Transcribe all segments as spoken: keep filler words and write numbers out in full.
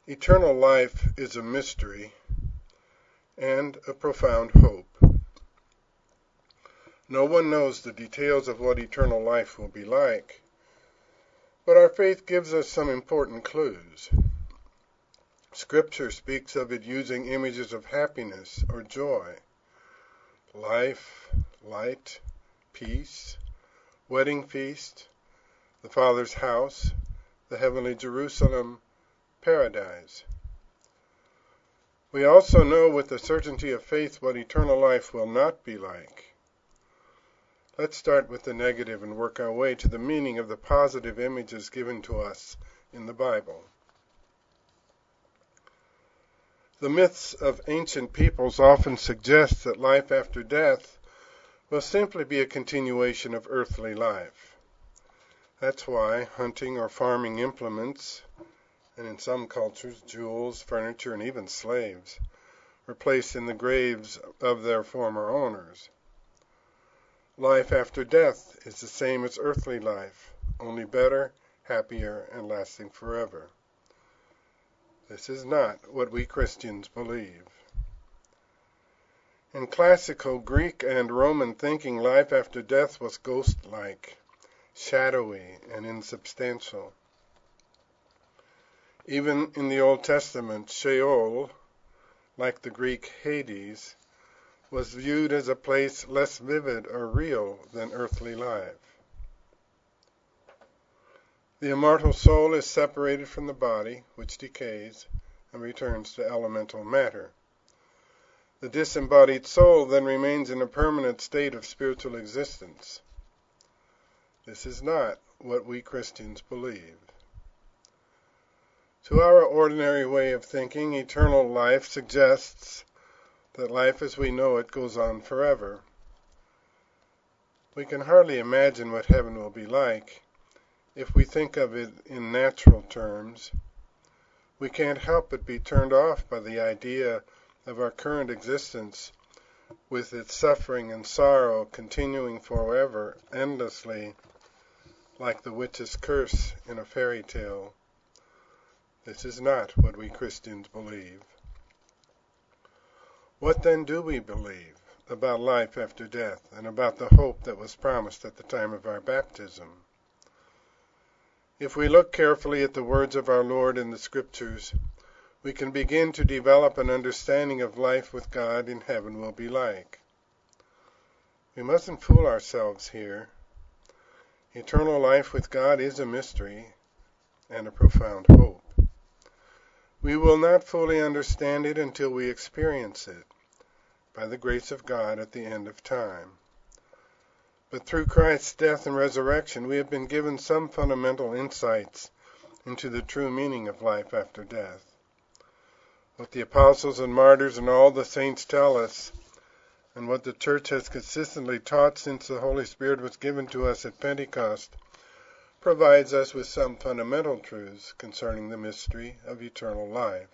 Eternal life is a mystery and a profound hope. No one knows the details of what eternal life will be like, but our faith gives us some important clues. Scripture speaks of it using images of happiness or joy, life, light, peace, wedding feast, the Father's house, the heavenly Jerusalem, paradise. We also know with the certainty of faith what eternal life will not be like. Let's start with the negative and work our way to the meaning of the positive images given to us in the Bible. The myths of ancient peoples often suggest that life after death will simply be a continuation of earthly life. That's why hunting or farming implements, and in some cultures jewels, furniture, and even slaves, were placed in the graves of their former owners. Life after death is the same as earthly life, only better, happier, and lasting forever. This is not what we Christians believe. In classical Greek and Roman thinking, life after death was ghost-like, shadowy, and insubstantial. Even in the Old Testament, Sheol, like the Greek Hades, was viewed as a place less vivid or real than earthly life. The immortal soul is separated from the body, which decays and returns to elemental matter. The disembodied soul then remains in a permanent state of spiritual existence. This is not what we Christians believe. To our ordinary way of thinking, eternal life suggests that life as we know it goes on forever. We can hardly imagine what heaven will be like. If we think of it in natural terms, we can't help but be turned off by the idea of our current existence with its suffering and sorrow continuing forever, endlessly, like the witch's curse in a fairy tale. This is not what we Christians believe. What then do we believe about life after death and about the hope that was promised at the time of our baptism? If we look carefully at the words of our Lord in the Scriptures, we can begin to develop an understanding of life with God in heaven will be like. We mustn't fool ourselves here. Eternal life with God is a mystery and a profound hope. We will not fully understand it until we experience it, by the grace of God at the end of time. But through Christ's death and resurrection, we have been given some fundamental insights into the true meaning of life after death. What the apostles and martyrs and all the saints tell us, and what the Church has consistently taught since the Holy Spirit was given to us at Pentecost, provides us with some fundamental truths concerning the mystery of eternal life.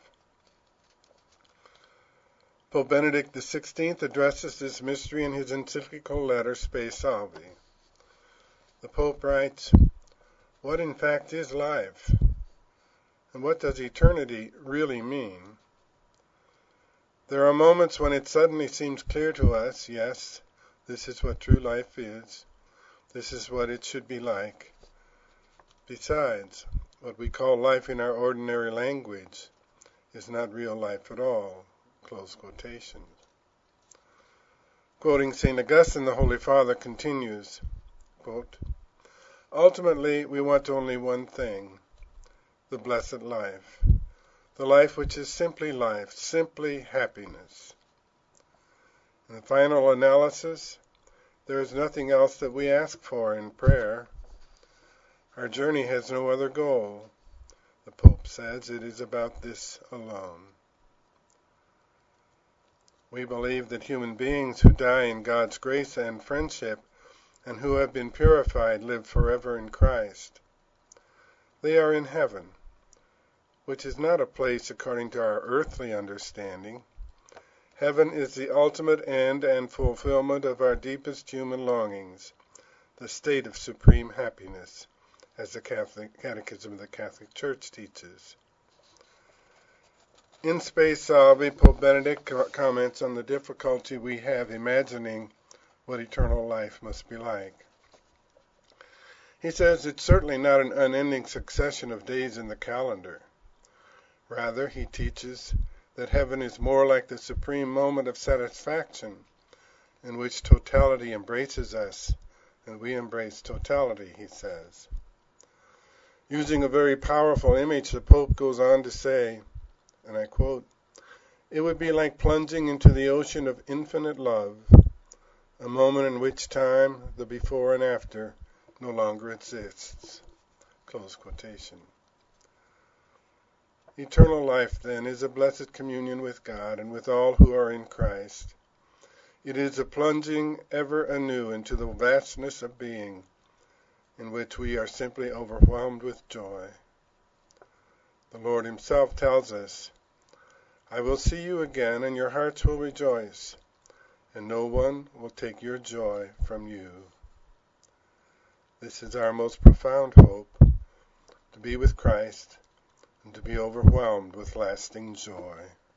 Pope Benedict the sixteenth addresses this mystery in his encyclical letter Spe Salvi. The Pope writes, "What in fact is life? And what does eternity really mean? There are moments when it suddenly seems clear to us, yes, this is what true life is. This is what it should be like. Besides, what we call life in our ordinary language is not real life at all." Close quotation. Quoting Saint Augustine, the Holy Father continues, quote, "Ultimately, we want only one thing, the blessed life, the life which is simply life, simply happiness. In the final analysis, there is nothing else that we ask for in prayer. Our journey has no other goal. The Pope says it is about this alone." We believe that human beings who die in God's grace and friendship and who have been purified live forever in Christ. They are in heaven, which is not a place according to our earthly understanding. Heaven is the ultimate end and fulfillment of our deepest human longings, the state of supreme happiness, as the Catholic Catechism of the Catholic Church teaches. In Spe Salvi, Pope Benedict comments on the difficulty we have imagining what eternal life must be like. He says it's certainly not an unending succession of days in the calendar. Rather, he teaches that heaven is more like the supreme moment of satisfaction in which totality embraces us and we embrace totality, he says. Using a very powerful image, the Pope goes on to say, and I quote, "It would be like plunging into the ocean of infinite love, a moment in which time, the before and after, no longer exists." Close quotation. Eternal life, then, is a blessed communion with God and with all who are in Christ. It is a plunging ever anew into the vastness of being, in which we are simply overwhelmed with joy. The Lord himself tells us, "I will see you again, and your hearts will rejoice, and no one will take your joy from you." This is our most profound hope, to be with Christ and to be overwhelmed with lasting joy.